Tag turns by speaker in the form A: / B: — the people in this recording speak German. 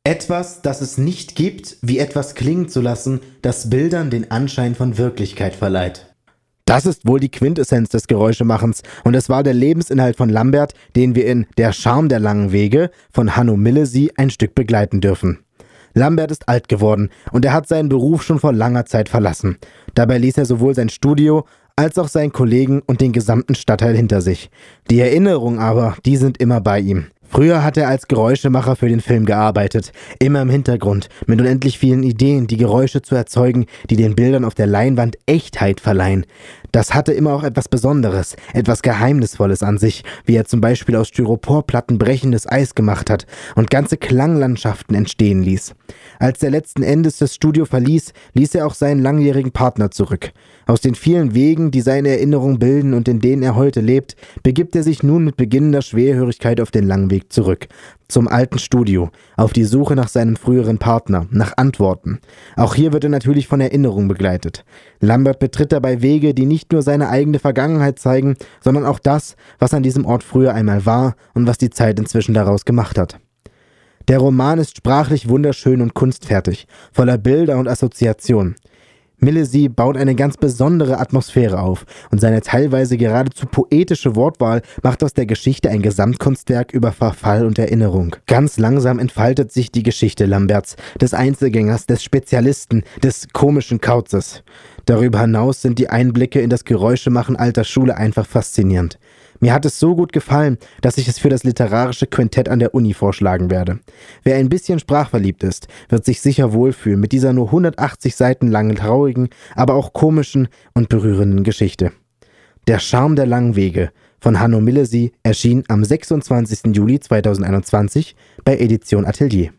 A: Etwas, das es nicht gibt, wie etwas klingen zu lassen, das Bildern den Anschein von Wirklichkeit verleiht. Das ist wohl die Quintessenz des Geräuschemachens und es war der Lebensinhalt von Lambert, den wir in Der Charme der langen Wege von Hanno Millesy ein Stück begleiten dürfen. Lambert ist alt geworden und er hat seinen Beruf schon vor langer Zeit verlassen. Dabei ließ er sowohl sein Studio als auch seinen Kollegen und den gesamten Stadtteil hinter sich. Die Erinnerungen aber, die sind immer bei ihm. Früher hat er als Geräuschemacher für den Film gearbeitet, immer im Hintergrund, mit unendlich vielen Ideen, die Geräusche zu erzeugen, die den Bildern auf der Leinwand Echtheit verleihen. Das hatte immer auch etwas Besonderes, etwas Geheimnisvolles an sich, wie er zum Beispiel aus Styroporplatten brechendes Eis gemacht hat und ganze Klanglandschaften entstehen ließ. Als er letzten Endes das Studio verließ, ließ er auch seinen langjährigen Partner zurück. Aus den vielen Wegen, die seine Erinnerung bilden und in denen er heute lebt, begibt er sich nun mit beginnender Schwerhörigkeit auf den langen Weg zurück. Zum alten Studio, auf die Suche nach seinem früheren Partner, nach Antworten. Auch hier wird er natürlich von Erinnerung begleitet. Lambert betritt dabei Wege, die nicht nur seine eigene Vergangenheit zeigen, sondern auch das, was an diesem Ort früher einmal war und was die Zeit inzwischen daraus gemacht hat. Der Roman ist sprachlich wunderschön und kunstfertig, voller Bilder und Assoziationen. Millesy baut eine ganz besondere Atmosphäre auf und seine teilweise geradezu poetische Wortwahl macht aus der Geschichte ein Gesamtkunstwerk über Verfall und Erinnerung. Ganz langsam entfaltet sich die Geschichte Lamberts, des Einzelgängers, des Spezialisten, des komischen Kauzes. Darüber hinaus sind die Einblicke in das Geräuschemachen alter Schule einfach faszinierend. Mir hat es so gut gefallen, dass ich es für das literarische Quintett an der Uni vorschlagen werde. Wer ein bisschen sprachverliebt ist, wird sich sicher wohlfühlen mit dieser nur 180 Seiten langen, traurigen, aber auch komischen und berührenden Geschichte. Der Charme der langen Wege von Hanno Millesy erschien am 26. Juli 2021 bei Edition Atelier.